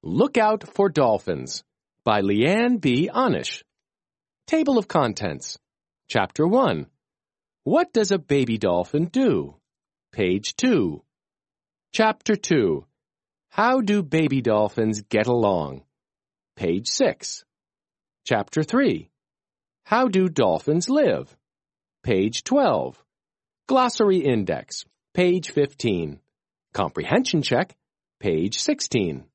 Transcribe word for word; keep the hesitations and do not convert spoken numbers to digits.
Look Out for Dolphins by Leanne B. Onish. Table of Contents. Chapter one. What does a baby dolphin do? Page two. Chapter two. How do baby dolphins get along? Page six. Chapter three. How do dolphins live? Page twelve. Glossary Index. Page fifteen. Comprehension Check. Page sixteen.